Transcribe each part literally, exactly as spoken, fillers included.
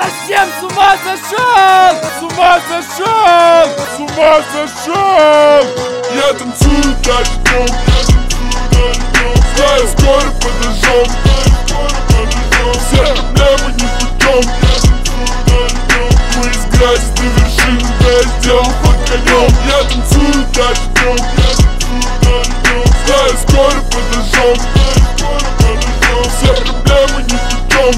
совсем с ума сошел! С ума сошел! С ума сошел! Я танцую дождем, знаю, скоро подожжем. Все проблемы не путем. Мы из грязи до вершины, да я сделал ход конем. Я танцую дождем, знаю, скоро подожжем. Все проблемы не путем.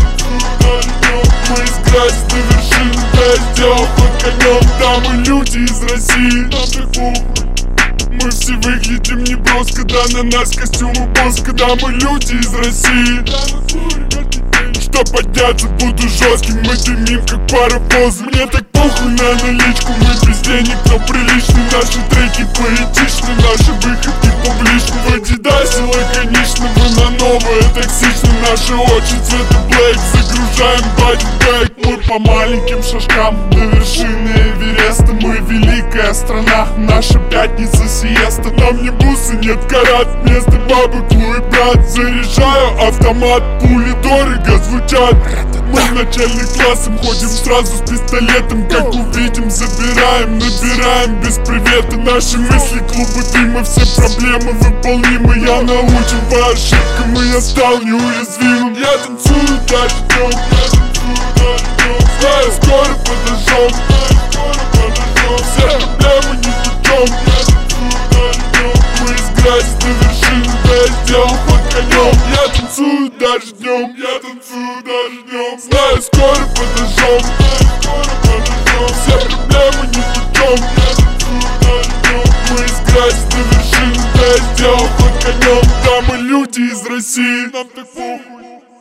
Мы из грязи до вершины, да я сделал ход конем. Да, мы люди из России, нам так похуй. Мы все выглядим неброско, да на нас костюмы боска. Да, мы люди из России. Что подняться, буду жестким, мы дымим как паровоз. Мне так похуй на наличку, мы без денег, но приличны. Наши треки поэтичны, наши выходки публичны. В Адидасе лаконично, вы на новое токсично. Наши очи цвета блэк, загружаем бадибэк. Мы по маленьким шажкам до вершины Эвереста. Мы великая страна, наша пятница сиеста. Нам не бусы, нет карат, вместо бабок Луи брат. Заряжаю автомат, пули дорого звучат. Мы в начальных классах ходим сразу с пистолетом. Как увидим, забираем, набираем без привета. Наши мысли, клубы дыма, все проблемы выполнимы. Я научен по ошибкам, и я стал неуязвимым. Я танцую дождем, знаю, скоро подожжем. Все проблемы не путем. Мы из грязи до вершины, да я сделал ход конем. Я танцую дождем, я танцую дождем. Знаю, скоро подожжем. Все проблемы не путем. Мы из грязи до вершины, да я сделал ход конем. Да, мы люди из России, нам так похуй.